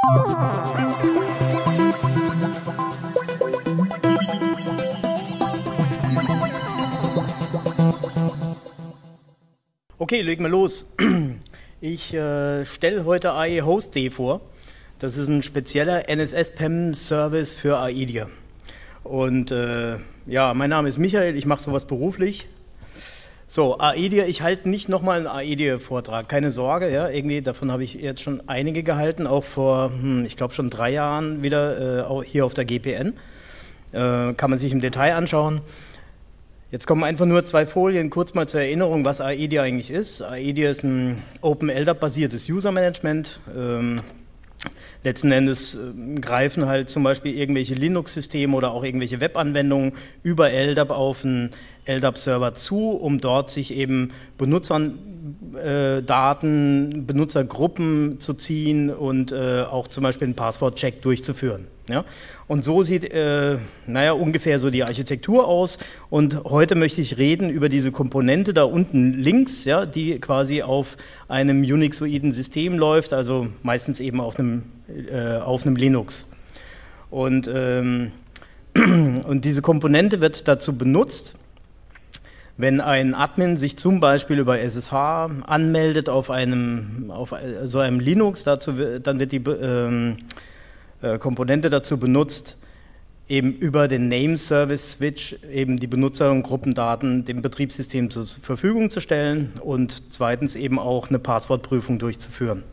Okay, legen wir los. Ich stelle heute AE Hostd vor. Das ist ein spezieller NSS-PEM-Service für Aedia. Und ja, mein Name ist Michael, ich mache sowas beruflich. So, Aedia, ich halte nicht nochmal einen Aedia-Vortrag, keine Sorge, ja, irgendwie, davon habe ich jetzt schon einige gehalten, auch vor, ich glaube schon 3 Jahren wieder hier auf der GPN. Kann man sich im Detail anschauen. Jetzt kommen einfach nur 2 Folien, kurz mal zur Erinnerung, was Aedia eigentlich ist. Aedia ist ein OpenLDAP-basiertes User-Management. Letzten Endes greifen halt zum Beispiel irgendwelche Linux-Systeme oder auch irgendwelche Webanwendungen über LDAP auf einen LDAP-Server zu, um dort sich eben Benutzerdaten, Benutzergruppen zu ziehen und auch zum Beispiel einen Passwort-Check durchzuführen. Ja? Und so sieht ungefähr so die Architektur aus. Und heute möchte ich reden über diese Komponente da unten links, ja, die quasi auf einem Unixoiden System läuft, also meistens eben auf einem Linux. Und diese Komponente wird dazu benutzt, wenn ein Admin sich zum Beispiel über SSH anmeldet auf so einem Linux, dann wird die Komponente dazu benutzt, eben über den Name-Service-Switch eben die Benutzer- und Gruppendaten dem Betriebssystem zur Verfügung zu stellen und zweitens eben auch eine Passwortprüfung durchzuführen.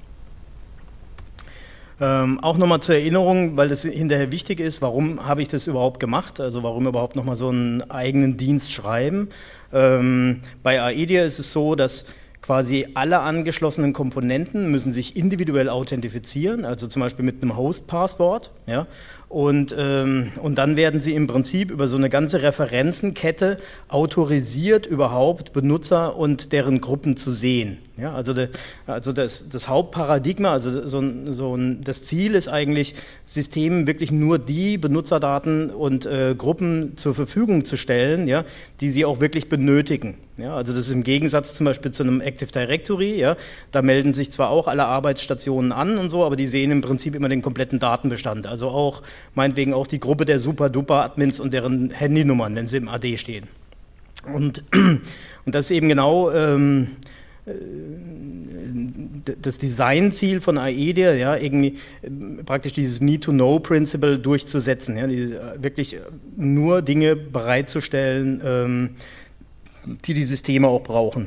Auch nochmal zur Erinnerung, weil das hinterher wichtig ist, warum habe ich das überhaupt gemacht, also warum überhaupt nochmal so einen eigenen Dienst schreiben. Bei Aedia ist es so, dass quasi alle angeschlossenen Komponenten müssen sich individuell authentifizieren, also zum Beispiel mit einem Host-Passwort, ja, und dann werden sie im Prinzip über so eine ganze Referenzenkette autorisiert, überhaupt Benutzer und deren Gruppen zu sehen. Ja, also das Hauptparadigma, also das Ziel ist eigentlich, Systemen wirklich nur die Benutzerdaten und Gruppen zur Verfügung zu stellen, ja, die sie auch wirklich benötigen. Ja, also das ist im Gegensatz zum Beispiel zu einem Active Directory, ja, da melden sich zwar auch alle Arbeitsstationen an und so, aber die sehen im Prinzip immer den kompletten Datenbestand, also auch meinetwegen auch die Gruppe der Super-Duper-Admins und deren Handynummern, wenn sie im AD stehen. Und das ist eben genau das Designziel von Aedia, ja, irgendwie praktisch dieses Need-to-Know-Principle durchzusetzen, ja, wirklich nur Dinge bereitzustellen, die Systeme auch brauchen.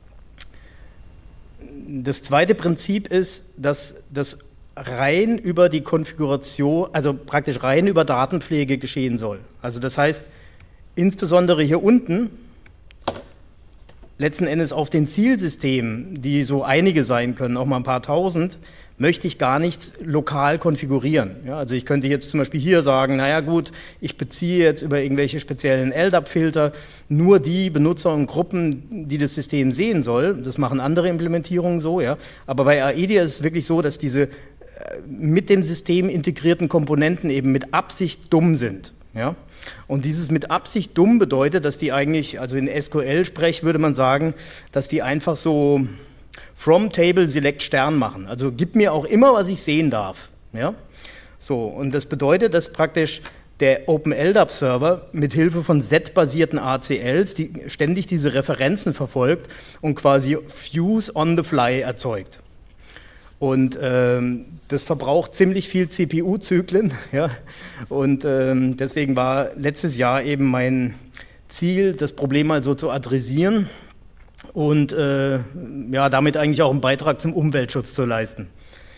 Das zweite Prinzip ist, dass das rein über die Konfiguration, also praktisch rein über Datenpflege geschehen soll. Also das heißt, insbesondere hier unten, letzten Endes auf den Zielsystemen, die so einige sein können, auch mal ein paar tausend, möchte ich gar nichts lokal konfigurieren. Ja, also ich könnte jetzt zum Beispiel hier sagen, naja gut, ich beziehe jetzt über irgendwelche speziellen LDAP-Filter nur die Benutzer und Gruppen, die das System sehen soll. Das machen andere Implementierungen so, ja. Aber bei Aedia ist es wirklich so, dass diese mit dem System integrierten Komponenten eben mit Absicht dumm sind. Ja? Und dieses mit Absicht dumm bedeutet, dass die eigentlich, also in SQL-Sprech würde man sagen, dass die einfach so from Table Select Stern machen. Also gib mir auch immer, was ich sehen darf. Ja? So, und das bedeutet, dass praktisch der OpenLDAP-Server mit Hilfe von Z-basierten ACLs ständig diese Referenzen verfolgt und quasi Views on the fly erzeugt. Und das verbraucht ziemlich viel CPU-Zyklen, ja? Und deswegen war letztes Jahr eben mein Ziel, das Problem mal so zu adressieren und ja, damit eigentlich auch einen Beitrag zum Umweltschutz zu leisten.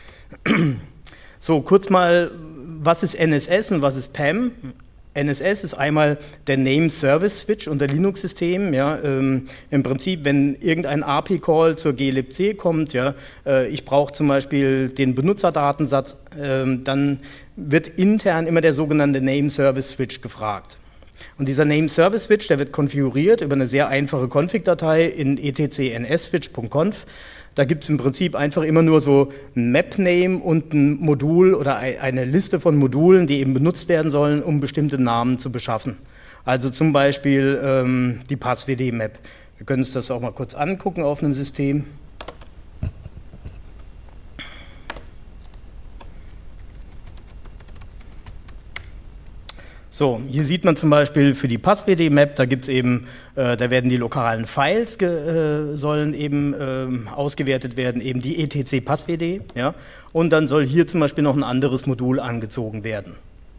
So, kurz mal, was ist NSS und was ist PEM? NSS ist einmal der Name-Service-Switch unter Linux-Systemen. Ja, im Prinzip, wenn irgendein API-Call zur glibc kommt, ja, ich brauche zum Beispiel den Benutzerdatensatz, dann wird intern immer der sogenannte Name-Service-Switch gefragt. Und dieser Name-Service-Switch, der wird konfiguriert über eine sehr einfache Config-Datei in etc/nsswitch.conf. Da gibt es im Prinzip einfach immer nur so ein Map-Name und ein Modul oder eine Liste von Modulen, die eben benutzt werden sollen, um bestimmte Namen zu beschaffen. Also zum Beispiel die Passwd-Map. Wir können uns das auch mal kurz angucken auf einem System. So, hier sieht man zum Beispiel für die Pass-WD-Map, da gibt's eben, da werden die lokalen Files sollen eben ausgewertet werden, eben die etc Pass-WD, ja, und dann soll hier zum Beispiel noch ein anderes Modul angezogen werden.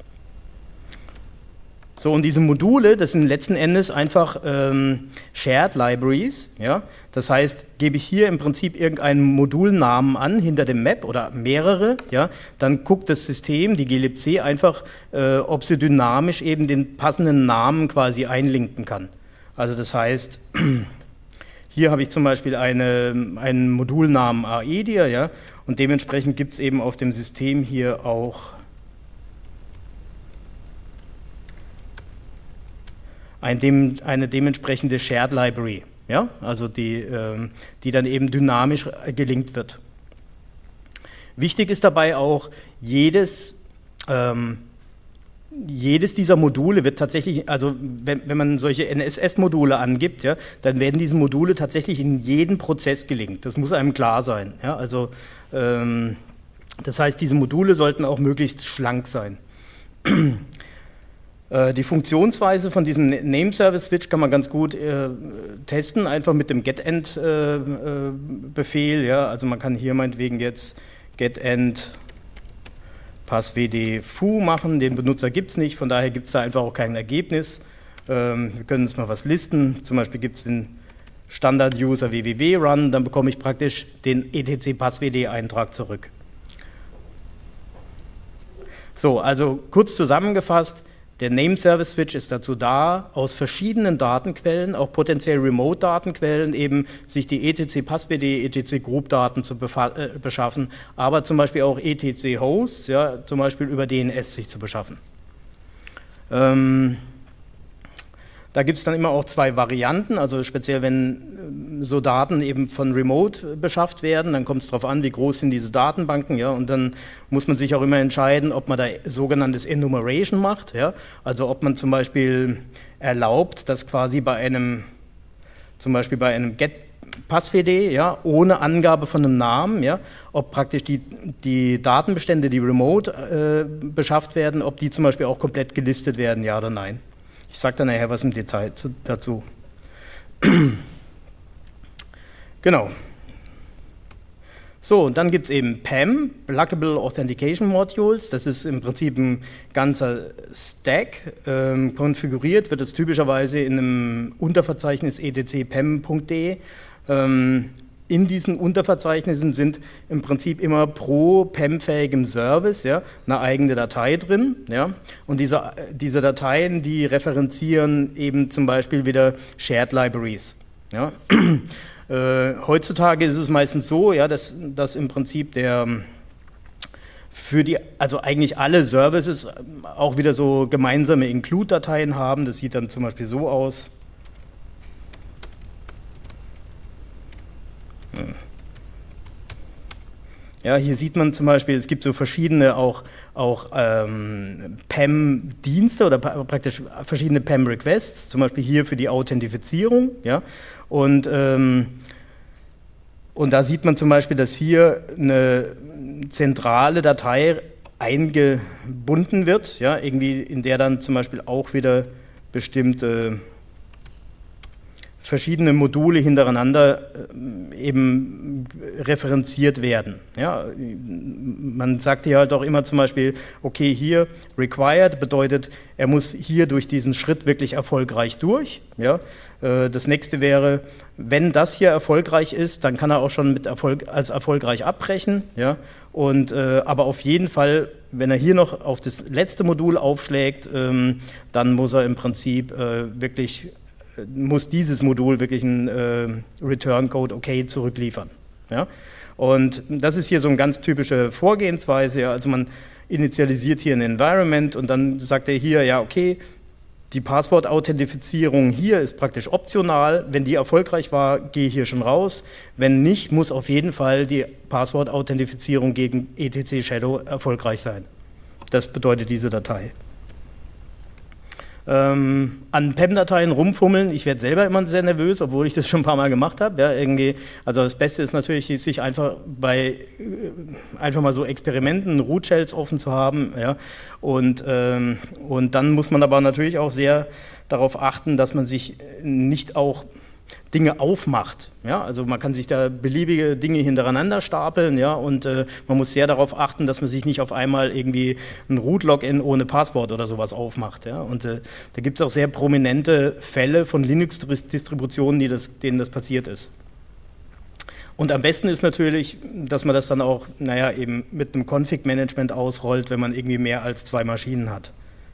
So, und diese Module, das sind letzten Endes einfach Shared Libraries, ja. Das heißt, gebe ich hier im Prinzip irgendeinen Modulnamen an hinter dem Map oder mehrere, ja, dann guckt das System, die glibc, einfach, ob sie dynamisch eben den passenden Namen quasi einlinken kann. Also das heißt, hier habe ich zum Beispiel einen Modulnamen aedir, ja, und dementsprechend gibt es eben auf dem System hier auch eine dementsprechende Shared Library, ja? Also die dann eben dynamisch gelinkt wird. Wichtig ist dabei auch, jedes dieser Module wird tatsächlich, also wenn man solche NSS-Module angibt, ja, dann werden diese Module tatsächlich in jeden Prozess gelinkt. Das muss einem klar sein. Ja? Also das heißt, diese Module sollten auch möglichst schlank sein. Die Funktionsweise von diesem Name-Service-Switch kann man ganz gut testen, einfach mit dem getEnt-Befehl. Ja? Also man kann hier meinetwegen jetzt getEnt passwd foo machen, den Benutzer gibt es nicht, von daher gibt es da einfach auch kein Ergebnis. Wir können uns mal was listen, zum Beispiel gibt es den Standard-User www-run, dann bekomme ich praktisch den etc-passwd-Eintrag zurück. So, also kurz zusammengefasst, der Name-Service-Switch ist dazu da, aus verschiedenen Datenquellen, auch potenziell Remote-Datenquellen, eben sich die etc-Passwd, etc-Group-Daten zu beschaffen, aber zum Beispiel auch etc-Hosts, ja, zum Beispiel über DNS sich zu beschaffen. Da gibt es dann immer auch zwei Varianten, also speziell wenn so Daten eben von Remote beschafft werden, dann kommt es darauf an, wie groß sind diese Datenbanken, ja, und dann muss man sich auch immer entscheiden, ob man da sogenanntes Enumeration macht, ja, also ob man zum Beispiel erlaubt, dass quasi zum Beispiel bei einem get-passwd, ja, ohne Angabe von einem Namen, ja, ob praktisch die Datenbestände, die remote beschafft werden, ob die zum Beispiel auch komplett gelistet werden, ja oder nein. Ich sage dann nachher was im Detail dazu. Genau. So, und dann gibt es eben PAM, Pluggable Authentication Modules. Das ist im Prinzip ein ganzer Stack. Konfiguriert wird es typischerweise in einem Unterverzeichnis etc-pam.de. In diesen Unterverzeichnissen sind im Prinzip immer pro PAM-fähigem Service, ja, eine eigene Datei drin. Ja, und diese Dateien, die referenzieren eben zum Beispiel wieder Shared Libraries. Ja. Heutzutage ist es meistens so, ja, dass im Prinzip also eigentlich alle Services auch wieder so gemeinsame Include-Dateien haben. Das sieht dann zum Beispiel so aus. Ja, hier sieht man zum Beispiel, es gibt so verschiedene auch PAM-Dienste oder praktisch verschiedene PAM-Requests, zum Beispiel hier für die Authentifizierung. Ja, und da sieht man zum Beispiel, dass hier eine zentrale Datei eingebunden wird, ja, irgendwie in der dann zum Beispiel auch wieder bestimmte verschiedene Module hintereinander eben referenziert werden. Ja, man sagt hier halt auch immer zum Beispiel, okay, hier required bedeutet, er muss hier durch diesen Schritt wirklich erfolgreich durch. Ja, das nächste wäre, wenn das hier erfolgreich ist, dann kann er auch schon als erfolgreich abbrechen. Ja, und aber auf jeden Fall, wenn er hier noch auf das letzte Modul aufschlägt, dann muss er im Prinzip muss dieses Modul wirklich einen Return-Code okay zurückliefern. Ja? Und das ist hier so eine ganz typische Vorgehensweise. Ja? Also man initialisiert hier ein Environment und dann sagt er hier, ja okay, die Passwort-Authentifizierung hier ist praktisch optional. Wenn die erfolgreich war, gehe ich hier schon raus. Wenn nicht, muss auf jeden Fall die Passwort-Authentifizierung gegen etc Shadow erfolgreich sein. Das bedeutet diese Datei. An PEM-Dateien rumfummeln, ich werde selber immer sehr nervös, obwohl ich das schon ein paar Mal gemacht habe. Ja, irgendwie, also das Beste ist natürlich, sich einfach mal so Experimenten, Root-Shells offen zu haben. Ja, und dann muss man aber natürlich auch sehr darauf achten, dass man sich nicht auch Dinge aufmacht. Ja, also man kann sich da beliebige Dinge hintereinander stapeln, ja, und man muss sehr darauf achten, dass man sich nicht auf einmal irgendwie ein Root-Login ohne Passwort oder sowas aufmacht. Ja, und da gibt es auch sehr prominente Fälle von Linux-Distributionen, denen das passiert ist. Und am besten ist natürlich, dass man das dann auch, eben mit einem Config-Management ausrollt, wenn man irgendwie mehr als 2 Maschinen hat.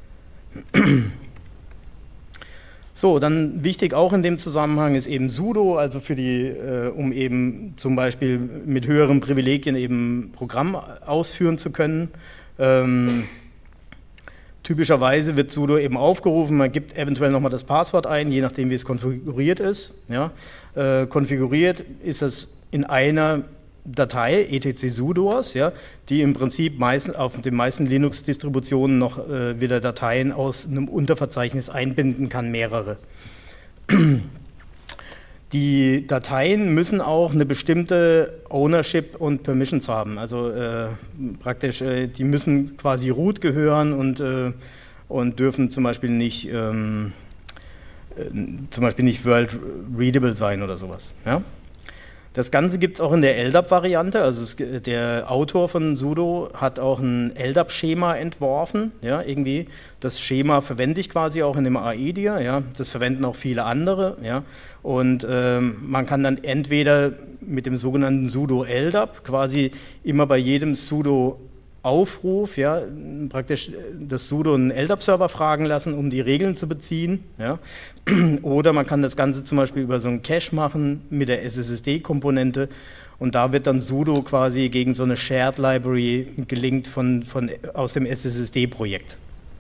So, dann wichtig auch in dem Zusammenhang ist eben sudo, also um eben zum Beispiel mit höheren Privilegien eben Programm ausführen zu können. Typischerweise wird sudo eben aufgerufen, man gibt eventuell nochmal das Passwort ein, je nachdem wie es konfiguriert ist. Ja. Konfiguriert ist es in einer Datei, etc sudoers, ja, die im Prinzip auf den meisten Linux-Distributionen noch wieder Dateien aus einem Unterverzeichnis einbinden kann, mehrere. Die Dateien müssen auch eine bestimmte Ownership und Permissions haben, also praktisch, die müssen quasi root gehören und dürfen zum Beispiel nicht world readable sein oder sowas. Ja? Das Ganze gibt es auch in der LDAP-Variante, also der Autor von sudo hat auch ein LDAP-Schema entworfen, ja, irgendwie. Das Schema verwende ich quasi auch in dem AIDIA, ja, das verwenden auch viele andere, ja, und man kann dann entweder mit dem sogenannten sudo LDAP quasi immer bei jedem sudo Aufruf, ja, praktisch das sudo einen LDAP-Server fragen lassen, um die Regeln zu beziehen. Ja. Oder man kann das Ganze zum Beispiel über so einen Cache machen mit der SSD-Komponente und da wird dann sudo quasi gegen so eine Shared Library gelinkt aus dem SSD-Projekt.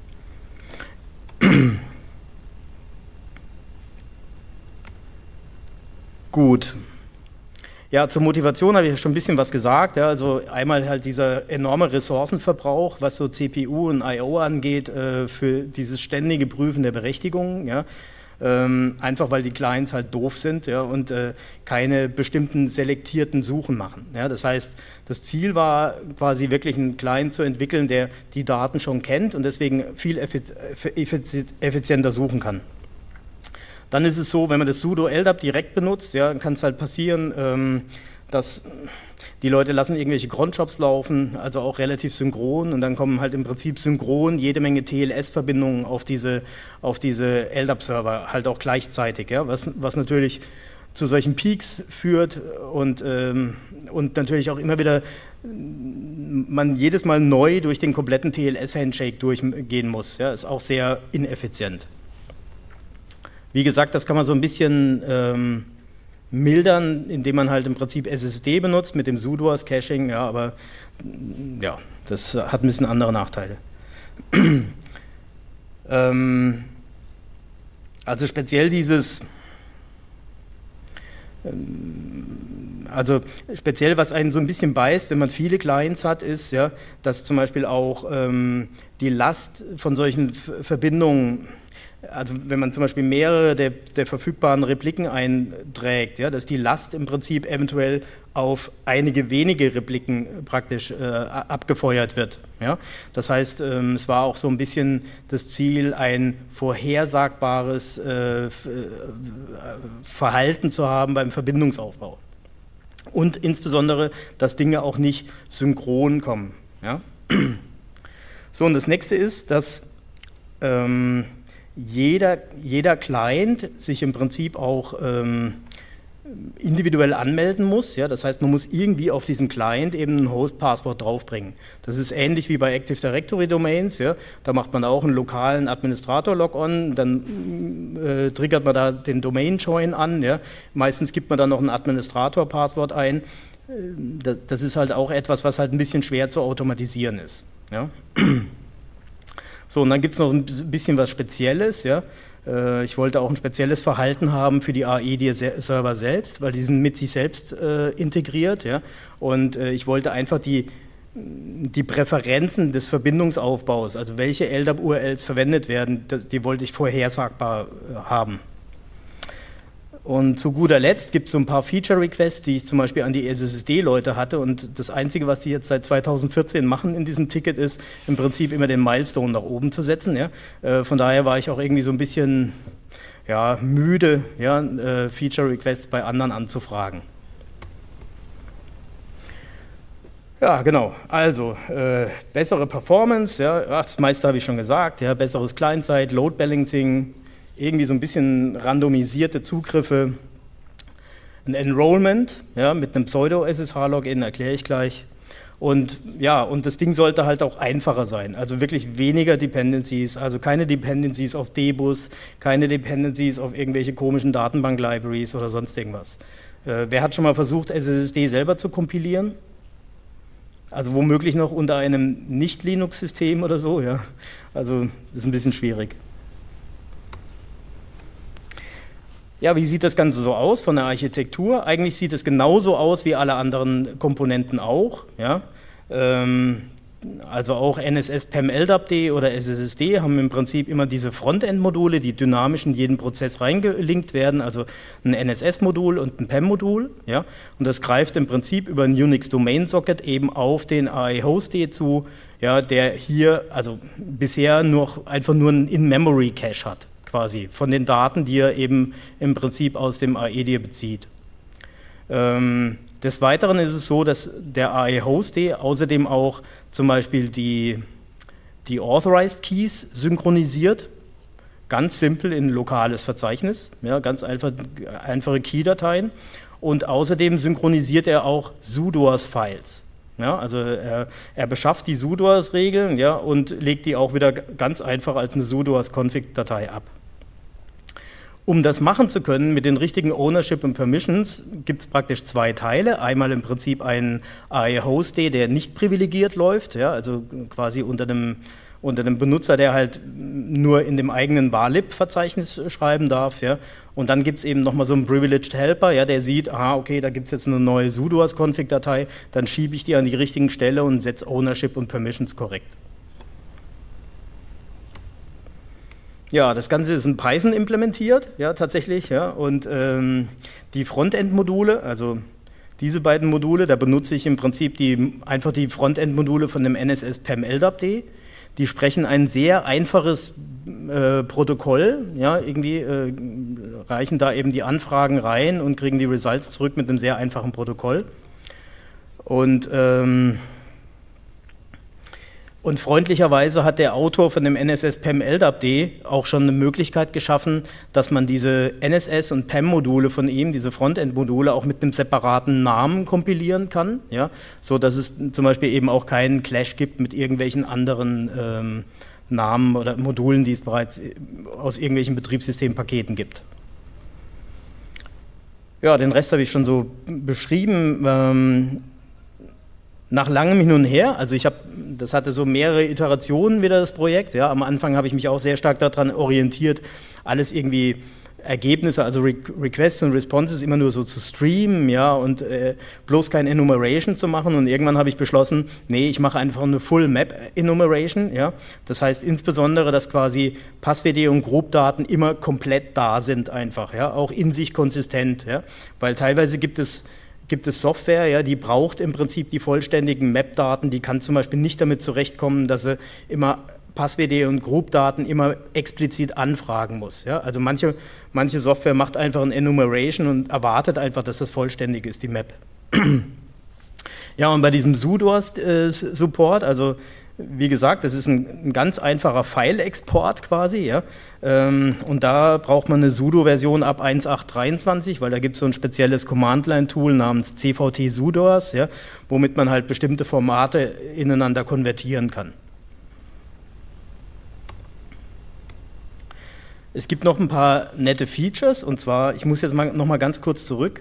Gut. Ja, zur Motivation habe ich ja schon ein bisschen was gesagt. Ja, also einmal halt dieser enorme Ressourcenverbrauch, was so CPU und I/O angeht, für dieses ständige Prüfen der Berechtigungen. Ja. Einfach weil die Clients halt doof sind, ja, und keine bestimmten selektierten Suchen machen. Ja. Das heißt, das Ziel war quasi wirklich einen Client zu entwickeln, der die Daten schon kennt und deswegen viel effizienter suchen kann. Dann ist es so, wenn man das sudo LDAP direkt benutzt, ja, kann es halt passieren, dass die Leute lassen irgendwelche Cronjobs laufen, also auch relativ synchron und dann kommen halt im Prinzip synchron jede Menge TLS-Verbindungen auf diese LDAP-Server halt auch gleichzeitig, ja, was natürlich zu solchen Peaks führt und natürlich auch immer wieder man jedes Mal neu durch den kompletten TLS-Handshake durchgehen muss, ja, ist auch sehr ineffizient. Wie gesagt, das kann man so ein bisschen mildern, indem man halt im Prinzip SSD benutzt mit dem sudo als Caching, ja, aber ja, das hat ein bisschen andere Nachteile. Also speziell was einen so ein bisschen beißt, wenn man viele Clients hat, ist, ja, dass zum Beispiel auch die Last von solchen Verbindungen, also wenn man zum Beispiel mehrere der verfügbaren Repliken einträgt, ja, dass die Last im Prinzip eventuell auf einige wenige Repliken praktisch abgefeuert wird. Ja. Das heißt, es war auch so ein bisschen das Ziel, ein vorhersagbares Verhalten zu haben beim Verbindungsaufbau. Und insbesondere, dass Dinge auch nicht synchron kommen. Ja. So, und das nächste ist, dass jeder Client sich im Prinzip auch individuell anmelden muss. Ja? Das heißt, man muss irgendwie auf diesen Client eben ein Host-Passwort draufbringen. Das ist ähnlich wie bei Active Directory Domains. Ja? Da macht man auch einen lokalen Administrator-Login, dann triggert man da den Domain-Join an. Ja? Meistens gibt man dann noch ein Administrator-Passwort ein. Das ist halt auch etwas, was halt ein bisschen schwer zu automatisieren ist. Ja? So, und dann gibt es noch ein bisschen was Spezielles. Ja? Ich wollte auch ein spezielles Verhalten haben für die AIDIA-Server selbst, weil die sind mit sich selbst integriert. Ja? Und ich wollte einfach die die Präferenzen des Verbindungsaufbaus, also welche LDAP-URLs verwendet werden, die wollte ich vorhersagbar haben. Und zu guter Letzt gibt es so ein paar Feature-Requests, die ich zum Beispiel an die SSD-Leute hatte, und das Einzige, was die jetzt seit 2014 machen in diesem Ticket, ist im Prinzip immer den Milestone nach oben zu setzen. Ja? Von daher war ich auch irgendwie so ein bisschen müde, Feature-Requests bei anderen anzufragen. Ja, genau. Also, bessere Performance, das meiste habe ich schon gesagt, besseres Client-Side, Load Balancing, irgendwie so ein bisschen randomisierte Zugriffe, ein Enrollment, mit einem Pseudo-SSH-Login, erkläre ich gleich. Und das Ding sollte halt auch einfacher sein, also wirklich weniger Dependencies, also keine Dependencies auf DBus, keine Dependencies auf irgendwelche komischen Datenbank-Libraries oder sonst irgendwas. Wer hat schon mal versucht, SSD selber zu kompilieren? Also womöglich noch unter einem Nicht-Linux-System oder so, ja. Also das ist ein bisschen schwierig. Ja, wie sieht das Ganze so aus von der Architektur? Eigentlich sieht es genauso aus wie alle anderen Komponenten auch, ja. Also auch NSS PEM LDAP-D oder SSSD haben im Prinzip immer diese Frontend-Module, die dynamisch in jeden Prozess reingelinkt werden, also ein NSS-Modul und ein PEM-Modul. Ja? Und das greift im Prinzip über ein Unix-Domain-Socket eben auf den AE-Host-D zu, ja, der hier also bisher einfach nur einen In-Memory-Cache hat, quasi, von den Daten, die er eben im Prinzip aus dem AE-D bezieht. Des Weiteren ist es so, dass der AE-Host-D außerdem auch zum Beispiel die Authorized Keys synchronisiert, ganz simpel in ein lokales Verzeichnis, ja, ganz einfache Key-Dateien, und außerdem synchronisiert er auch sudoers-Files. Ja, also er beschafft die sudoers-Regeln, ja, und legt die auch wieder ganz einfach als eine sudoers-Config-Datei ab. Um das machen zu können mit den richtigen Ownership und Permissions, gibt es praktisch zwei Teile. Einmal im Prinzip einen AE-Host-D, der nicht privilegiert läuft, ja, also quasi unter einem Benutzer, der halt nur in dem eigenen varlib-Verzeichnis schreiben darf. Ja. Und dann gibt es eben nochmal so einen Privileged Helper, ja, der sieht, aha, okay, da gibt es jetzt eine neue sudoers-Config-Datei, dann schiebe ich die an die richtigen Stelle und setze Ownership und Permissions korrekt. Ja, das Ganze ist in Python implementiert, ja, tatsächlich, ja, und die Frontend-Module, also diese beiden Module, da benutze ich im Prinzip einfach die Frontend-Module von dem NSS PEM LDAP-D, die sprechen ein sehr einfaches Protokoll, ja, irgendwie reichen da eben die Anfragen rein und kriegen die Results zurück mit einem sehr einfachen Protokoll. Und freundlicherweise hat der Autor von dem NSS PEM LDAP-D auch schon eine Möglichkeit geschaffen, dass man diese NSS- und PEM-Module von ihm, diese Frontend-Module, auch mit einem separaten Namen kompilieren kann, ja, so dass es zum Beispiel eben auch keinen Clash gibt mit irgendwelchen anderen Namen oder Modulen, die es bereits aus irgendwelchen Betriebssystempaketen gibt. Ja, den Rest habe ich schon so beschrieben. Nach langem Hin und Her, also das hatte so mehrere Iterationen wieder, das Projekt, ja, am Anfang habe ich mich auch sehr stark daran orientiert, alles irgendwie Ergebnisse, also Requests und Responses immer nur so zu streamen, ja, und bloß kein Enumeration zu machen, und irgendwann habe ich beschlossen, nee, ich mache einfach eine Full Map Enumeration, ja, das heißt insbesondere, dass quasi Passwd und Grobdaten immer komplett da sind einfach, ja, auch in sich konsistent, ja, weil teilweise gibt es Software, ja, die braucht im Prinzip die vollständigen Map-Daten, die kann zum Beispiel nicht damit zurechtkommen, dass sie immer Passwd und Grobdaten immer explizit anfragen muss. Ja. Also manche Software macht einfach ein Enumeration und erwartet einfach, dass das vollständig ist, die Map. Ja, und bei diesem sudoers-Support, also wie gesagt, das ist ein ganz einfacher File-Export quasi, ja. Und da braucht man eine sudo-Version ab 1.8.23, weil da gibt es so ein spezielles Command-Line-Tool namens cvt sudoers, ja, womit man halt bestimmte Formate ineinander konvertieren kann. Es gibt noch ein paar nette Features, und zwar, ich muss jetzt noch mal ganz kurz zurück.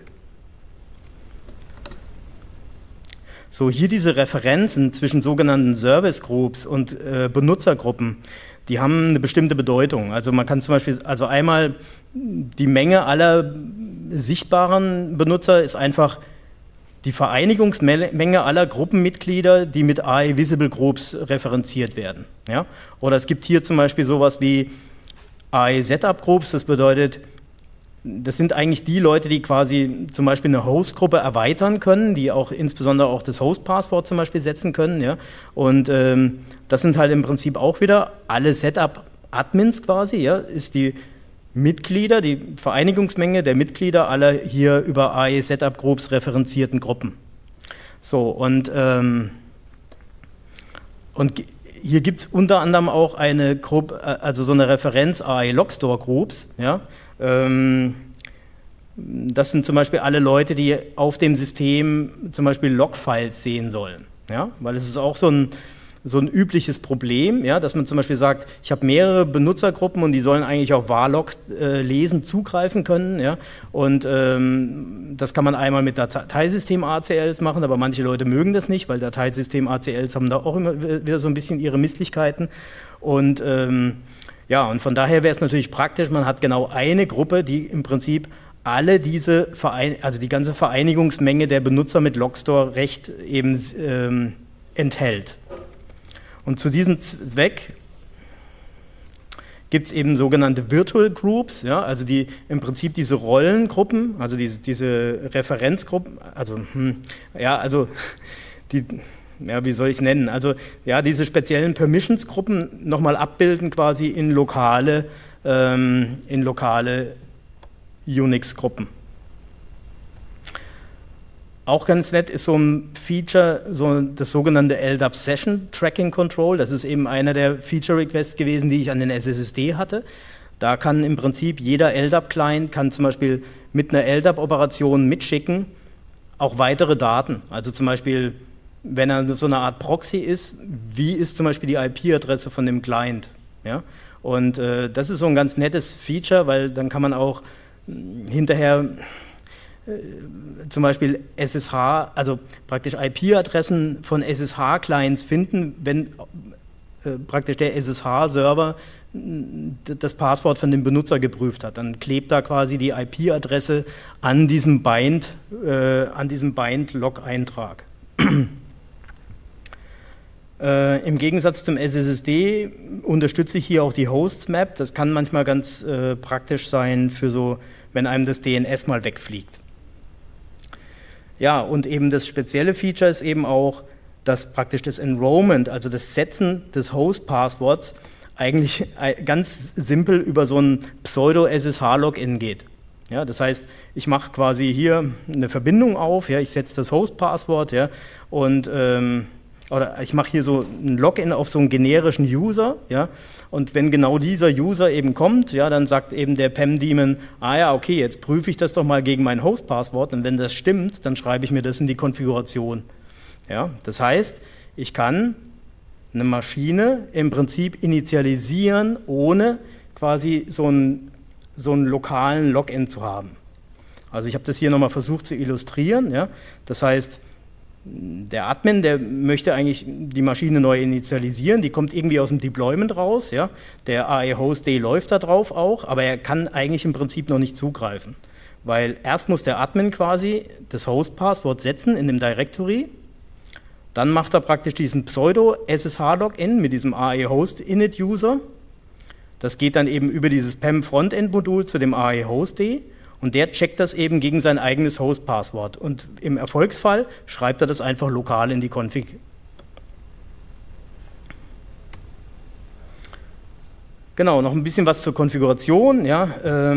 So, hier diese Referenzen zwischen sogenannten Service Groups und Benutzergruppen, die haben eine bestimmte Bedeutung. Also man kann zum Beispiel, also einmal die Menge aller sichtbaren Benutzer ist einfach die Vereinigungsmenge aller Gruppenmitglieder, die mit AE Visible Groups referenziert werden. Ja? Oder es gibt hier zum Beispiel sowas wie AE Setup Groups, das bedeutet, das sind eigentlich die Leute, die quasi zum Beispiel eine Host-Gruppe erweitern können, die auch insbesondere auch das Host-Passwort zum Beispiel setzen können. Ja? Und das sind halt im Prinzip auch wieder alle Setup-Admins quasi, ja? Ist die Mitglieder, die Vereinigungsmenge der Mitglieder aller hier über AE Setup Groups referenzierten Gruppen. So, und hier gibt es unter anderem auch eine Gruppe, also so eine Referenz AE Logstore Groups, ja. Das sind zum Beispiel alle Leute, die auf dem System zum Beispiel Logfiles sehen sollen, ja, weil es ist auch so ein übliches Problem, ja, dass man zum Beispiel sagt, ich habe mehrere Benutzergruppen und die sollen eigentlich auf Varlog lesen, zugreifen können, ja, und das kann man einmal mit Dateisystem-ACLs machen, aber manche Leute mögen das nicht, weil Dateisystem-ACLs haben da auch immer wieder so ein bisschen ihre Misslichkeiten und ja, und von daher wäre es natürlich praktisch, man hat genau eine Gruppe, die im Prinzip alle diese also die ganze Vereinigungsmenge der Benutzer mit Logstore-Recht eben enthält. Und zu diesem Zweck gibt es eben sogenannte Virtual Groups, ja, also die im Prinzip diese Rollengruppen, also diese Referenzgruppen, also wie soll ich es nennen? Also ja, diese speziellen Permissions-Gruppen nochmal abbilden quasi in lokale Unix-Gruppen. Auch ganz nett ist so ein Feature, das sogenannte LDAP Session Tracking Control. Das ist eben einer der Feature-Requests gewesen, die ich an den SSSD hatte. Da kann im Prinzip jeder LDAP-Client kann zum Beispiel mit einer LDAP-Operation mitschicken, auch weitere Daten. Also zum Beispiel, wenn er so eine Art Proxy ist, wie ist zum Beispiel die IP-Adresse von dem Client? Ja? Und das ist so ein ganz nettes Feature, weil dann kann man auch hinterher zum Beispiel SSH, also praktisch IP-Adressen von SSH-Clients finden, wenn praktisch der SSH-Server das Passwort von dem Benutzer geprüft hat. Dann klebt da quasi die IP-Adresse an diesem Bind-Log-Eintrag. Im Gegensatz zum SSSD unterstütze ich hier auch die Host-Map. Das kann manchmal ganz praktisch sein für so, wenn einem das DNS mal wegfliegt. Ja, und eben das spezielle Feature ist eben auch, dass praktisch das Enrollment, also das Setzen des Host-Passworts, eigentlich ganz simpel über so ein Pseudo-SSH-Login geht. Ja, das heißt, ich mache quasi hier eine Verbindung auf, ja, ich setze das Host-Passwort, ja, und oder ich mache hier so ein Login auf so einen generischen User, ja, und wenn genau dieser User eben kommt, ja, dann sagt eben der PEM-Daemon, ja, okay, jetzt prüfe ich das doch mal gegen mein Host-Passwort und wenn das stimmt, dann schreibe ich mir das in die Konfiguration. Ja, das heißt, ich kann eine Maschine im Prinzip initialisieren, ohne quasi so einen lokalen Login zu haben. Also ich habe das hier nochmal versucht zu illustrieren, ja, das heißt, der Admin, der möchte eigentlich die Maschine neu initialisieren, die kommt irgendwie aus dem Deployment raus, ja. Der AE Host D läuft da drauf auch, aber er kann eigentlich im Prinzip noch nicht zugreifen, weil erst muss der Admin quasi das Host-Passwort setzen in dem Directory, dann macht er praktisch diesen Pseudo-SSH-Login mit diesem AE Host Init User, das geht dann eben über dieses PEM Frontend-Modul zu dem AE Host D. Und der checkt das eben gegen sein eigenes Host-Passwort. Und im Erfolgsfall schreibt er das einfach lokal in die Config. Genau, noch ein bisschen was zur Konfiguration. Ja,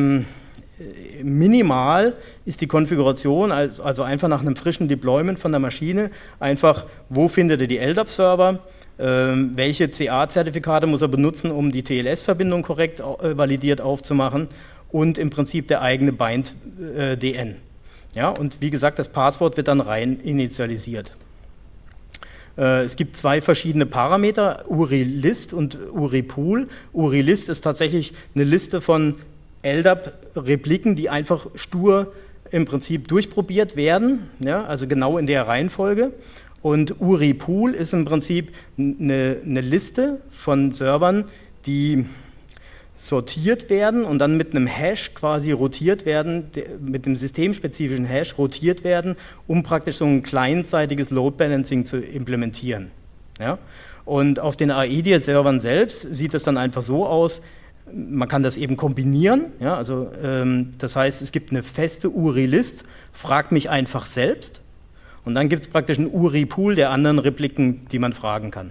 minimal ist die Konfiguration, also einfach nach einem frischen Deployment von der Maschine, einfach, wo findet er die LDAP-Server, welche CA-Zertifikate muss er benutzen, um die TLS-Verbindung korrekt validiert aufzumachen, und im Prinzip der eigene Bind-DN. Ja, und wie gesagt, das Passwort wird dann rein initialisiert. Es gibt zwei verschiedene Parameter, URI-List und URI-Pool. URI-List ist tatsächlich eine Liste von LDAP-Repliken, die einfach stur im Prinzip durchprobiert werden, ja, also genau in der Reihenfolge. Und URI-Pool ist im Prinzip eine Liste von Servern, die sortiert werden und dann mit einem Hash quasi rotiert werden, mit dem systemspezifischen Hash rotiert werden, um praktisch so ein clientseitiges Load Balancing zu implementieren. Ja? Und auf den Aedia-Servern selbst sieht es dann einfach so aus, man kann das eben kombinieren, ja? Also, das heißt, es gibt eine feste URI-List, fragt mich einfach selbst und dann gibt es praktisch einen URI-Pool der anderen Repliken, die man fragen kann.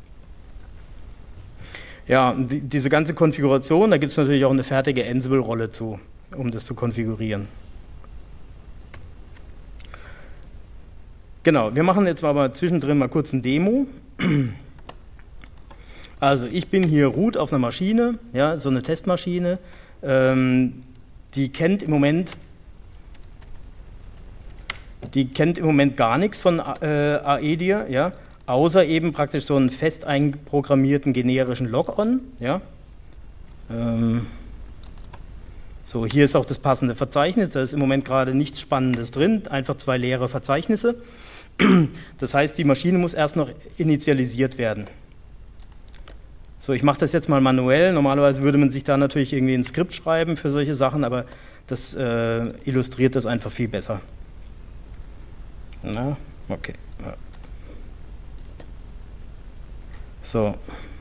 Ja, diese ganze Konfiguration, da gibt es natürlich auch eine fertige Ansible-Rolle zu, um das zu konfigurieren. Genau, wir machen jetzt aber zwischendrin mal kurz ein Demo. Also ich bin hier root auf einer Maschine, ja, so eine Testmaschine, die kennt im Moment gar nichts von Aedia, ja, außer eben praktisch so einen fest einprogrammierten generischen Logon. Ja. So, hier ist auch das passende Verzeichnis, da ist im Moment gerade nichts Spannendes drin, einfach 2 leere Verzeichnisse. Das heißt, die Maschine muss erst noch initialisiert werden. So, ich mache das jetzt mal manuell, normalerweise würde man sich da natürlich irgendwie ein Skript schreiben für solche Sachen, aber das illustriert das einfach viel besser. Na, okay. Ja. So,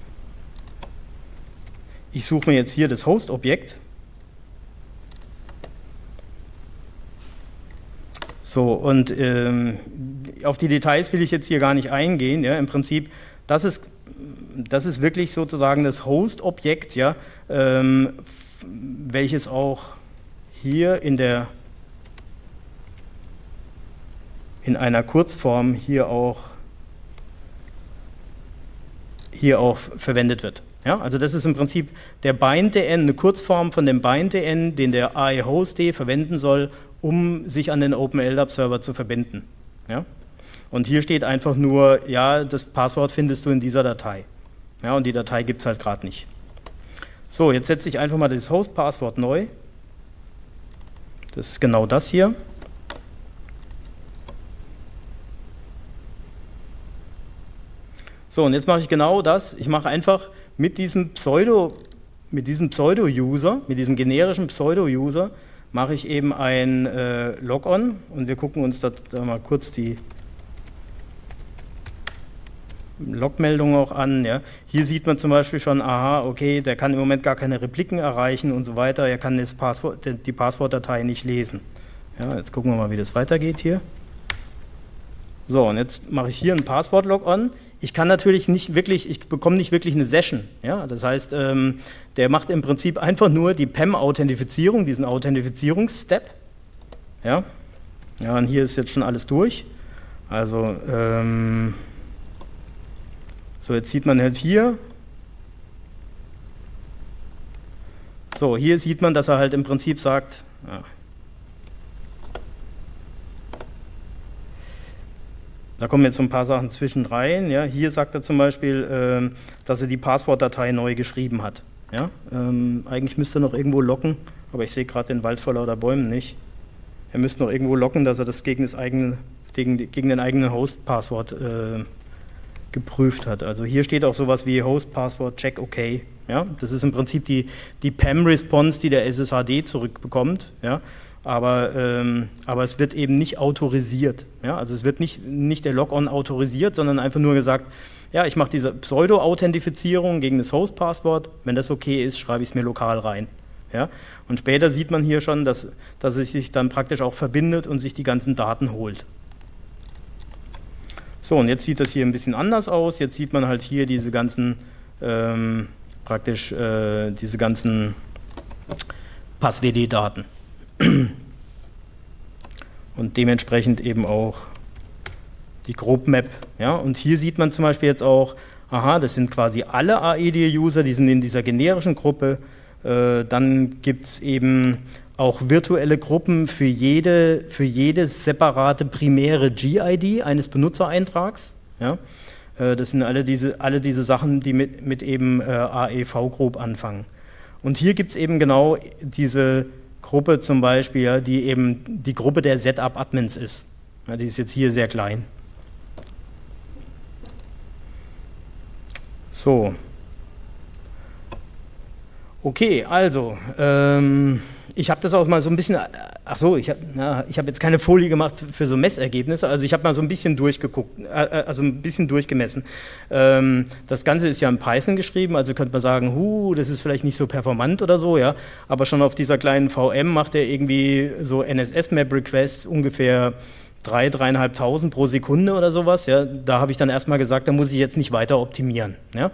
ich suche mir jetzt hier das Host-Objekt. So, und auf die Details will ich jetzt hier gar nicht eingehen. Ja. Im Prinzip, das ist wirklich sozusagen das Host-Objekt, ja, welches auch hier in einer Kurzform hier auch verwendet wird. Ja, also das ist im Prinzip der bind.dn, eine Kurzform von dem bind.dn, den der AE-Host.d verwenden soll, um sich an den OpenLDAP-Server zu verbinden. Ja? Und hier steht einfach nur, ja, das Passwort findest du in dieser Datei. Ja, und die Datei gibt es halt gerade nicht. So, jetzt setze ich einfach mal das Host-Passwort neu. Das ist genau das hier. So, und jetzt mache ich genau das. Ich mache einfach mit diesem Pseudo-User, mit diesem generischen Pseudo-User, mache ich eben ein Logon und wir gucken uns da mal kurz die Logmeldung auch an. Ja. Hier sieht man zum Beispiel schon, aha, okay, der kann im Moment gar keine Repliken erreichen und so weiter, er kann die Passwortdatei nicht lesen. Ja, jetzt gucken wir mal, wie das weitergeht hier. So, und jetzt mache ich hier einen Passwort-Logon. Ich kann natürlich nicht wirklich, ich bekomme nicht wirklich eine Session. Ja? Das heißt, der macht im Prinzip einfach nur die PEM-Authentifizierung, diesen Authentifizierungsstep. Ja? Ja, und hier ist jetzt schon alles durch. Also, so jetzt sieht man halt hier. So, hier sieht man, dass er halt im Prinzip sagt, ja, da kommen jetzt so ein paar Sachen zwischen rein. Ja. Hier sagt er zum Beispiel, dass er die Passwortdatei neu geschrieben hat. Ja. Eigentlich müsste er noch irgendwo locken, aber ich sehe gerade den Wald vor lauter Bäumen nicht. Er müsste noch irgendwo locken, dass er das gegen den eigenen Host-Passwort geprüft hat. Also hier steht auch sowas wie Host-Passwort check OK. Ja. Das ist im Prinzip die PEM-Response, die der SSHD zurückbekommt. Ja. Aber es wird eben nicht autorisiert. Ja? Also es wird nicht der Logon autorisiert, sondern einfach nur gesagt, ja, ich mache diese Pseudo-Authentifizierung gegen das Host-Passwort, wenn das okay ist, schreibe ich es mir lokal rein. Ja? Und später sieht man hier schon, dass es sich dann praktisch auch verbindet und sich die ganzen Daten holt. So, und jetzt sieht das hier ein bisschen anders aus. Jetzt sieht man halt hier diese ganzen diese ganzen Pass-WD-Daten. Und dementsprechend eben auch die Group-Map. Ja? Und hier sieht man zum Beispiel jetzt auch, aha, das sind quasi alle Aedia-User, die sind in dieser generischen Gruppe. Dann gibt es eben auch virtuelle Gruppen für jede separate primäre GID eines Benutzereintrags. Ja? Das sind alle diese Sachen, die mit eben AEV-Group anfangen. Und hier gibt es eben genau diese Gruppe zum Beispiel, ja, die eben die Gruppe der Setup-Admins ist. Ja, die ist jetzt hier sehr klein. So. Okay, also, ich habe das auch mal so ein bisschen, ach so, ich habe jetzt keine Folie gemacht für so Messergebnisse, also ich habe mal so ein bisschen durchgeguckt, also ein bisschen durchgemessen. Das Ganze ist ja in Python geschrieben, also könnte man sagen, das ist vielleicht nicht so performant oder so, ja, aber schon auf dieser kleinen VM macht er irgendwie so NSS-Map-Requests ungefähr 3.500 pro Sekunde oder sowas, ja, da habe ich dann erstmal gesagt, da muss ich jetzt nicht weiter optimieren, ja.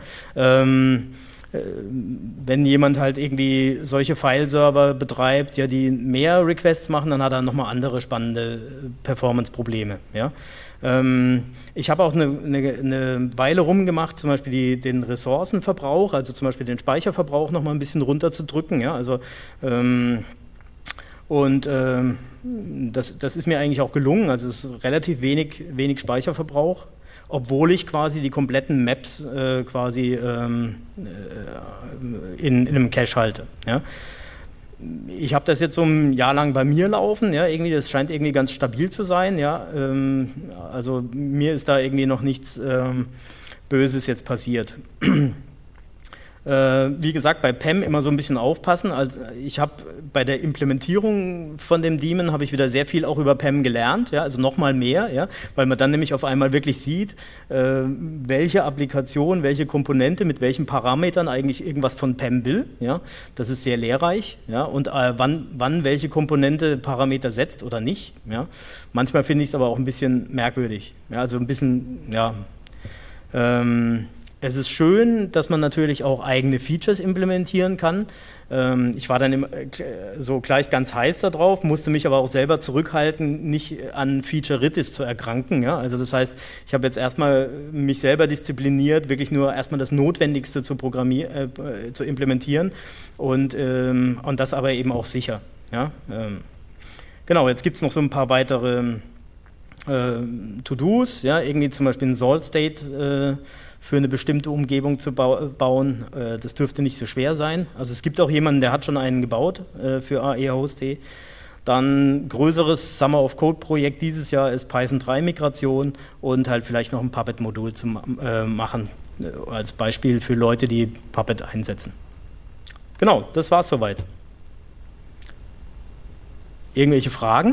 Wenn jemand halt irgendwie solche File-Server betreibt, ja, die mehr Requests machen, dann hat er nochmal andere spannende Performance-Probleme. Ja. Ich habe auch eine Weile rumgemacht, zum Beispiel den Ressourcenverbrauch, also zum Beispiel den Speicherverbrauch nochmal ein bisschen runterzudrücken. Ja. Also, das ist mir eigentlich auch gelungen, also es ist relativ wenig Speicherverbrauch, obwohl ich quasi die kompletten Maps quasi in einem Cache halte. Ja. Ich habe das jetzt so ein Jahr lang bei mir laufen, ja, irgendwie, das scheint irgendwie ganz stabil zu sein, ja, also mir ist da irgendwie noch nichts Böses jetzt passiert. Wie gesagt, bei PEM immer so ein bisschen aufpassen. Also ich habe bei der Implementierung von dem Daemon habe ich wieder sehr viel auch über PEM gelernt, ja, also nochmal mehr, ja, weil man dann nämlich auf einmal wirklich sieht, welche Applikation, welche Komponente mit welchen Parametern eigentlich irgendwas von PEM will. Ja. Das ist sehr lehrreich, ja, und wann welche Komponente Parameter setzt oder nicht. Ja. Manchmal finde ich es aber auch ein bisschen merkwürdig, ja, also ein bisschen, ja. Es ist schön, dass man natürlich auch eigene Features implementieren kann. Ich war dann so gleich ganz heiß da drauf, musste mich aber auch selber zurückhalten, nicht an Feature-Ritis zu erkranken. Ja? Also das heißt, ich habe jetzt erstmal mich selber diszipliniert, wirklich nur erstmal das Notwendigste zu implementieren und das aber eben auch sicher. Ja? Genau, jetzt gibt es noch so ein paar weitere To-Dos, ja? Irgendwie zum Beispiel ein Salt-State für eine bestimmte Umgebung zu bauen. Das dürfte nicht so schwer sein. Also es gibt auch jemanden, der hat schon einen gebaut für AE-Host.de. Dann größeres Summer of Code Projekt dieses Jahr ist Python 3 Migration und halt vielleicht noch ein Puppet-Modul zu machen, als Beispiel für Leute, die Puppet einsetzen. Genau, das war's soweit. Irgendwelche Fragen?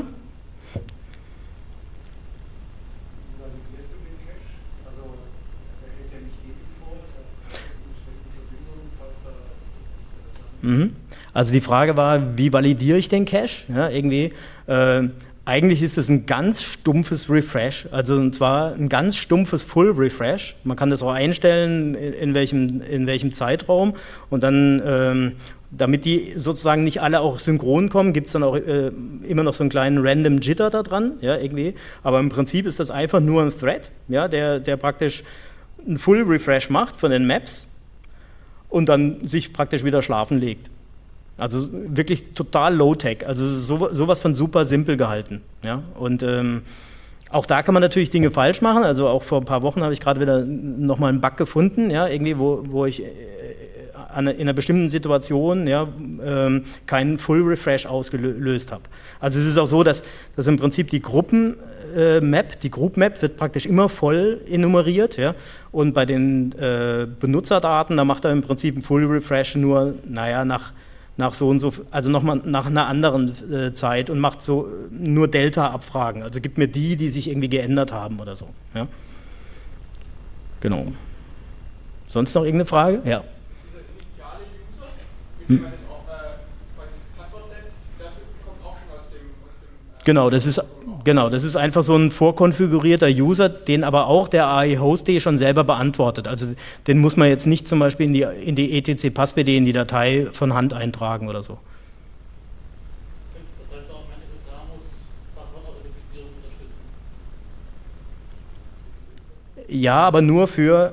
Also die Frage war, wie validiere ich den Cache? Ja, irgendwie, eigentlich ist es ein ganz stumpfes Refresh, also und zwar ein ganz stumpfes Full Refresh. Man kann das auch einstellen, in welchem Zeitraum und dann, damit die sozusagen nicht alle auch synchron kommen, gibt es dann auch immer noch so einen kleinen Random Jitter da dran, ja, irgendwie. Aber im Prinzip ist das einfach nur ein Thread, ja, der praktisch einen Full Refresh macht von den Maps und dann sich praktisch wieder schlafen legt. Also wirklich total Low-Tech, also sowas von super simpel gehalten. Ja? Und auch da kann man natürlich Dinge falsch machen, also auch vor ein paar Wochen habe ich gerade wieder nochmal einen Bug gefunden, ja? Irgendwie, wo ich in einer bestimmten Situation ja, keinen Full-Refresh ausgelöst habe. Also es ist auch so, dass im Prinzip die Gruppen-Map, die Group-Map wird praktisch immer voll enumeriert, ja? Und bei den Benutzerdaten, da macht er im Prinzip einen Full-Refresh nur, naja, nach so und so, also nochmal nach einer anderen Zeit und macht so nur Delta-Abfragen. Also gibt mir die sich irgendwie geändert haben oder so. Ja? Genau. Sonst noch irgendeine Frage? Ja. Dieser initiale User, mit dem man das auch das Passwort setzt, das kommt auch schon aus dem Genau, das ist einfach so ein vorkonfigurierter User, den aber auch der AE-Host.de schon selber beantwortet. Also den muss man jetzt nicht zum Beispiel in die etc-Passwd in die Datei von Hand eintragen oder so. Das heißt auch, wenn ich sagen muss, Passwortauthentifizierung unterstützen. Ja, aber nur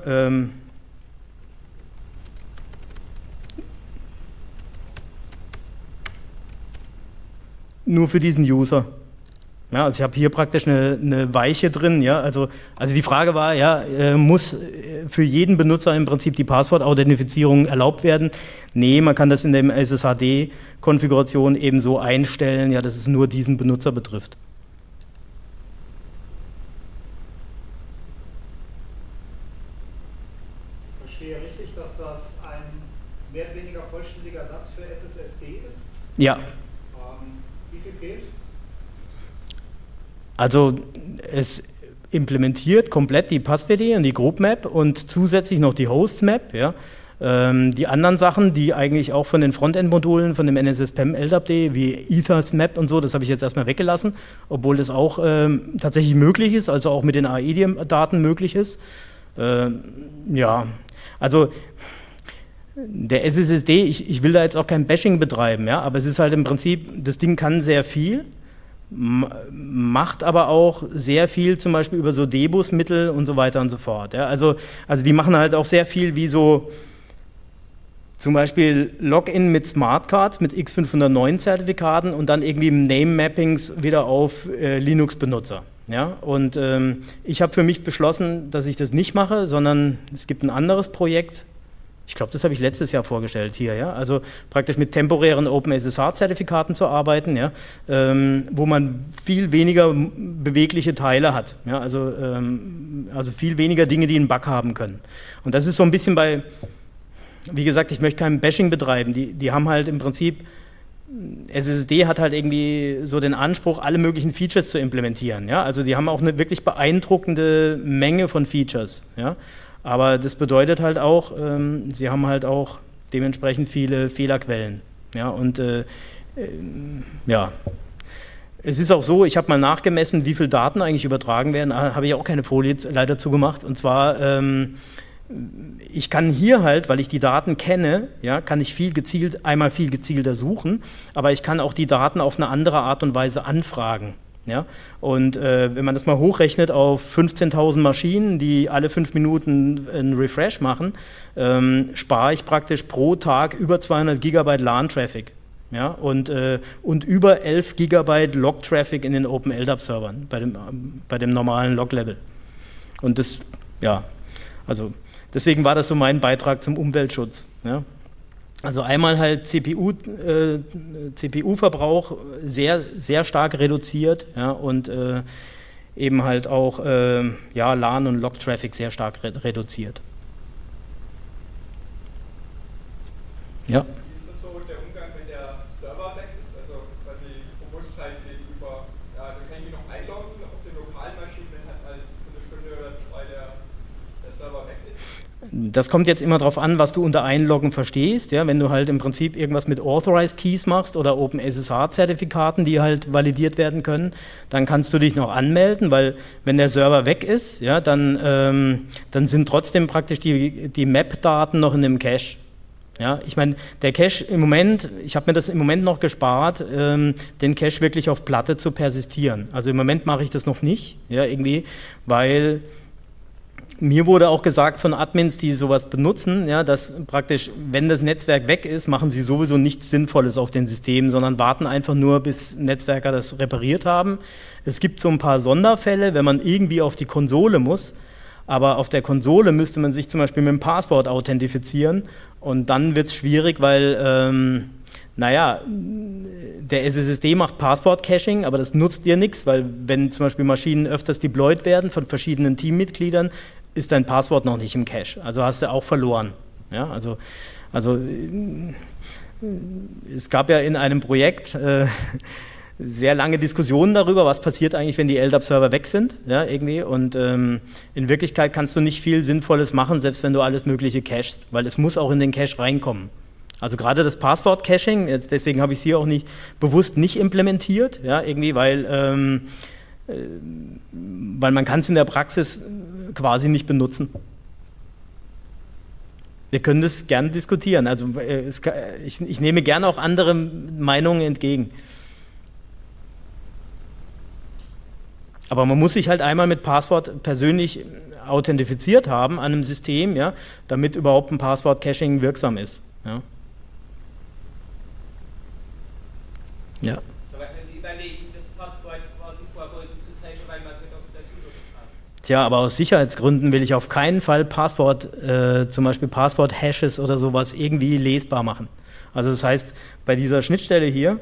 für diesen User. Ja, also ich habe hier praktisch eine Weiche drin, ja, also die Frage war, ja, muss für jeden Benutzer im Prinzip die Passwortauthentifizierung erlaubt werden? Nee, man kann das in der SSHD-Konfiguration eben so einstellen, ja, dass es nur diesen Benutzer betrifft. Ich verstehe richtig, dass das ein mehr oder weniger vollständiger Satz für SSSD ist? Ja. Wie viel fehlt? Also es implementiert komplett die Pass-WD und die Group-Map und zusätzlich noch die Host-Map. Ja. Die anderen Sachen, die eigentlich auch von den Frontend-Modulen, von dem NSS-PEM LDAP, wie Ethers-Map und so, das habe ich jetzt erstmal weggelassen, obwohl das auch tatsächlich möglich ist, also auch mit den AEDIM-Daten möglich ist. Ja, also der SSSD, ich will da jetzt auch kein Bashing betreiben, ja, aber es ist halt im Prinzip, das Ding kann sehr viel, macht aber auch sehr viel, zum Beispiel über so Debus-Mittel und so weiter und so fort. Ja. Also die machen halt auch sehr viel wie so zum Beispiel Login mit Smartcards, mit X509-Zertifikaten und dann irgendwie Name-Mappings wieder auf Linux-Benutzer. Ja. Und ich habe für mich beschlossen, dass ich das nicht mache, sondern es gibt ein anderes Projekt. Ich glaube, das habe ich letztes Jahr vorgestellt hier, ja. Also praktisch mit temporären OpenSSH-Zertifikaten zu arbeiten, ja, wo man viel weniger bewegliche Teile hat, ja, also viel weniger Dinge, die einen Bug haben können. Und das ist so ein bisschen bei, wie gesagt, ich möchte kein Bashing betreiben. Die haben halt im Prinzip, SSD hat halt irgendwie so den Anspruch, alle möglichen Features zu implementieren, ja. Also die haben auch eine wirklich beeindruckende Menge von Features, ja. Aber das bedeutet halt auch, sie haben halt auch dementsprechend viele Fehlerquellen. Ja, und ja, es ist auch so, ich habe mal nachgemessen, wie viele Daten eigentlich übertragen werden, habe ich auch keine Folie leider zugemacht. Und zwar, ich kann hier halt, weil ich die Daten kenne, ja, kann ich einmal viel gezielter suchen, aber ich kann auch die Daten auf eine andere Art und Weise anfragen. Ja? Und wenn man das mal hochrechnet auf 15.000 Maschinen, die alle 5 Minuten einen Refresh machen, spare ich praktisch pro Tag über 200 Gigabyte LAN-Traffic. Ja? Und über 11 Gigabyte Log-Traffic in den OpenLDAP-Servern bei dem normalen Log-Level. Und das, ja, also deswegen war das so mein Beitrag zum Umweltschutz. Ja? Also einmal halt CPU-Verbrauch sehr, sehr stark reduziert, ja, und eben halt auch ja, LAN- und Log-Traffic sehr stark reduziert. Ja. Wie ist das so der Umgang, wenn der Server weg ist, also quasi Robustheit gegenüber, ja, also kann ich mich noch einloggen auf den lokalen Maschinen, wenn halt für eine Stunde oder zwei der Server weg ist? Das kommt jetzt immer darauf an, was du unter Einloggen verstehst. Ja? Wenn du halt im Prinzip irgendwas mit Authorized Keys machst oder OpenSSH-Zertifikaten, die halt validiert werden können, dann kannst du dich noch anmelden, weil wenn der Server weg ist, ja, dann sind trotzdem praktisch die Map-Daten noch in dem Cache. Ja? Ich meine, der Cache im Moment, ich habe mir das im Moment noch gespart, den Cache wirklich auf Platte zu persistieren. Also im Moment mache ich das noch nicht, ja, irgendwie, weil mir wurde auch gesagt von Admins, die sowas benutzen, ja, dass praktisch, wenn das Netzwerk weg ist, machen sie sowieso nichts Sinnvolles auf den Systemen, sondern warten einfach nur, bis Netzwerker das repariert haben. Es gibt so ein paar Sonderfälle, wenn man irgendwie auf die Konsole muss, aber auf der Konsole müsste man sich zum Beispiel mit dem Passwort authentifizieren und dann wird es schwierig, weil naja, der SSD macht Passwort-Caching, aber das nutzt dir nichts, weil wenn zum Beispiel Maschinen öfters deployed werden von verschiedenen Teammitgliedern, ist dein Passwort noch nicht im Cache. Also hast du auch verloren. Ja, also es gab ja in einem Projekt sehr lange Diskussionen darüber, was passiert eigentlich, wenn die LDAP-Server weg sind, ja, irgendwie. Und in Wirklichkeit kannst du nicht viel Sinnvolles machen, selbst wenn du alles Mögliche cachest, weil es muss auch in den Cache reinkommen. Also gerade das Passwort-Caching, deswegen habe ich es hier auch nicht bewusst nicht implementiert, ja, irgendwie, weil man kann es in der Praxis quasi nicht benutzen. Wir können das gerne diskutieren. Also ich nehme gerne auch andere Meinungen entgegen. Aber man muss sich halt einmal mit Passwort persönlich authentifiziert haben an einem System, ja, damit überhaupt ein Passwort-Caching wirksam ist. Ja. Ja. Tja, aber aus Sicherheitsgründen will ich auf keinen Fall zum Beispiel Passwort-Hashes oder sowas irgendwie lesbar machen. Also das heißt, bei dieser Schnittstelle hier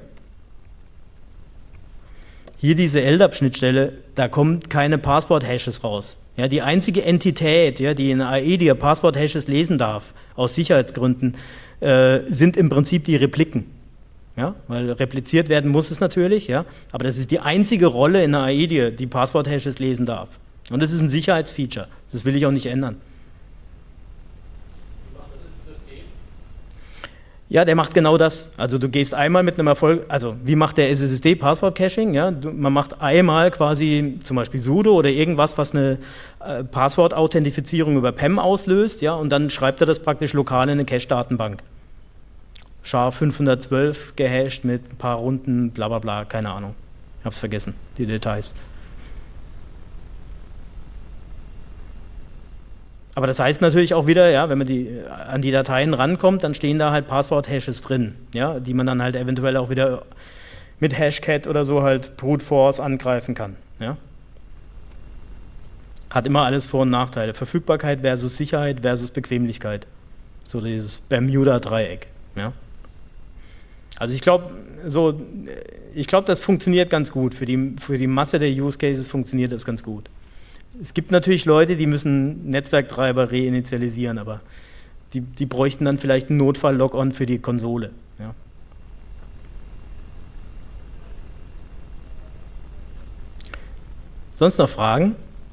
diese LDAP-Schnittstelle, da kommt keine Passwort-Hashes raus. Ja, die einzige Entität, ja, die in AEDIA Passwort-Hashes lesen darf, aus Sicherheitsgründen, sind im Prinzip die Repliken. Ja, weil repliziert werden muss es natürlich, ja, aber das ist die einzige Rolle in der AEDIA, die Passwort-Hashes lesen darf. Und das ist ein Sicherheitsfeature. Das will ich auch nicht ändern. Wie macht das SSD? Ja, der macht genau das. Also du gehst einmal mit einem Erfolg, also wie macht der SSD Passwort-Caching? Ja, man macht einmal quasi zum Beispiel sudo oder irgendwas, was eine Passwort-Authentifizierung über PEM auslöst, ja, und dann schreibt er das praktisch lokal in eine Cache-Datenbank. SHA-512 gehasht mit ein paar Runden, bla bla bla, keine Ahnung. Ich hab's vergessen, die Details. Aber das heißt natürlich auch wieder, ja, wenn man an die Dateien rankommt, dann stehen da halt Passwort-Hashes drin, ja, die man dann halt eventuell auch wieder mit Hashcat oder so halt Brute Force angreifen kann. Ja. Hat immer alles Vor- und Nachteile. Verfügbarkeit versus Sicherheit versus Bequemlichkeit. So dieses Bermuda-Dreieck. Ja. Also ich glaube, das funktioniert ganz gut. Für die Masse der Use Cases funktioniert das ganz gut. Es gibt natürlich Leute, die müssen Netzwerktreiber reinitialisieren, aber die bräuchten dann vielleicht einen Notfall-Log-On für die Konsole. Ja. Sonst noch Fragen?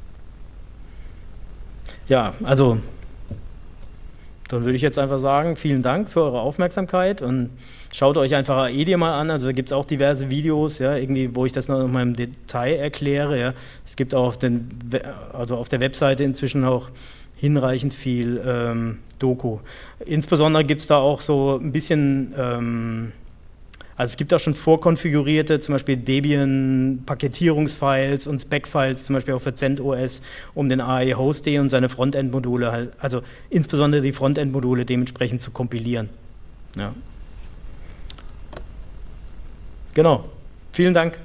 Ja, also dann würde ich jetzt einfach sagen, vielen Dank für eure Aufmerksamkeit und schaut euch einfach AEDIA mal an. Also da gibt es auch diverse Videos, ja, irgendwie, wo ich das noch mal im Detail erkläre. Ja. Es gibt auch auf der Webseite inzwischen auch hinreichend viel Doku. Insbesondere gibt es da auch so ein bisschen, also es gibt auch schon vorkonfigurierte, zum Beispiel Debian-Paketierungsfiles und Spec-Files, zum Beispiel auch für CentOS, um den AE-Host.d und seine Frontend-Module, halt, also insbesondere die Frontend-Module dementsprechend zu kompilieren. Ja. Genau. Vielen Dank.